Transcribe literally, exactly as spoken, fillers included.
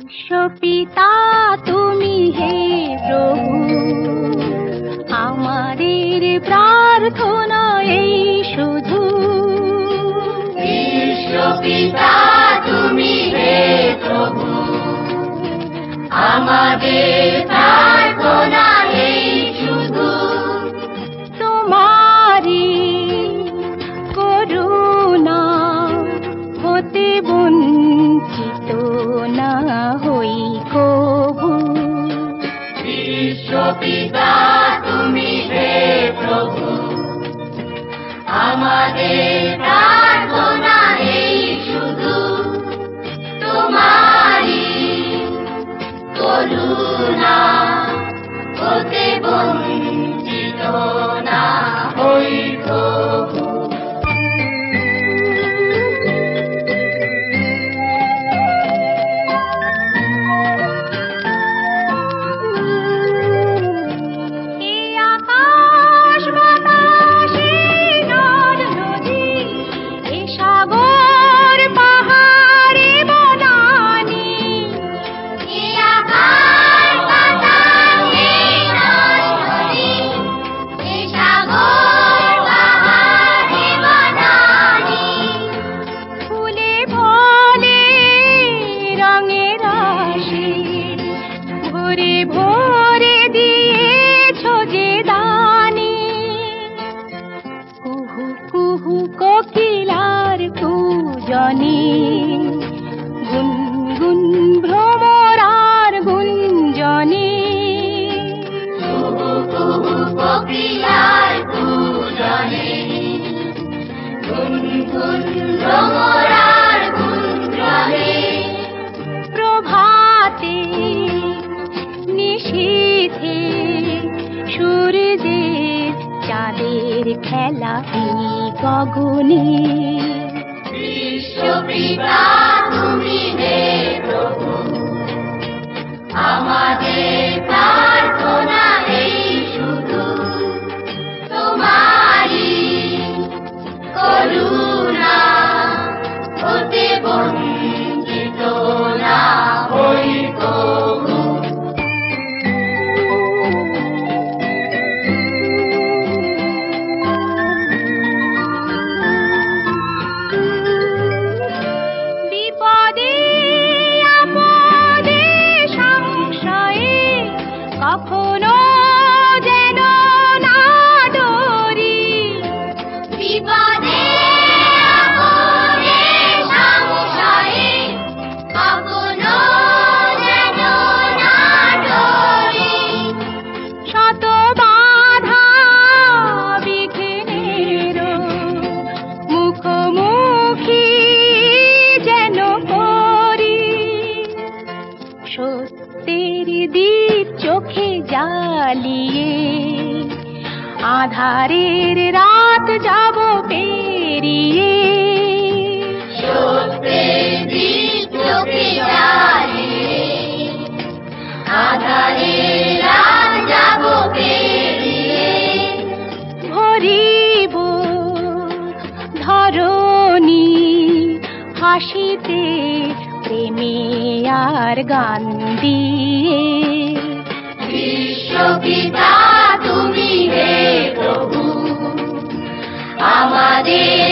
বিশ্বপিতা তুমি হে প্রভু, আমাদের প্রার্থনা এই শুধু। বিশ্বপিতা তুমি হে প্রভু, আমাদের প্রার্থনা এই শুধু। তোমারি করুণা হতে বঞ্চিত না হই কভু। বিশ্বপিতা তুমি হে প্রভু, আমাদের প্রার্থনা এই শুধু। তোমারি করুণা হতে বঞ্চিত না হই প্রভু। ভরে দিয়েছ যে দানি, কুহু কুহু কোকিলার পূজনে, গুনগুন ভ্রমরার গুঞ্জনে। কুহু কুহু কোকিলার পূজনে, গুনগুন ভ্রমরার গুঞ্জনে। প্রভাতে নিশীথে সূর্যের চাঁদের খেলা এই গগনে। বিশ্বপিতা তুমি হে প্রভু, আমাদের প্রার্থনা এই শুধু। তোমারি করুণা হতে বঞ্চিত না হই কভু। বিপদে আপদে সংশয়ে কখনো যেন না ডরি। বিপদে আপদে সংশয়ে কখনো যেন না ডরি। শত বাধা বিঘ্নের মুখোমুখি যেন করি। সত্যের দীপ চোখে জ্বালিয়ে আধারের রাত যাব পেরিয়ে। সত্যের দীপ চোখে জ্বালিয়ে আঁধারের রাত যাব পেরিয়ে। ভরিব ধরণী হাসিতে প্রেমে আর গান দিয়ে। বিশ্বপিতা তুমি হে প্রভু, আমাদের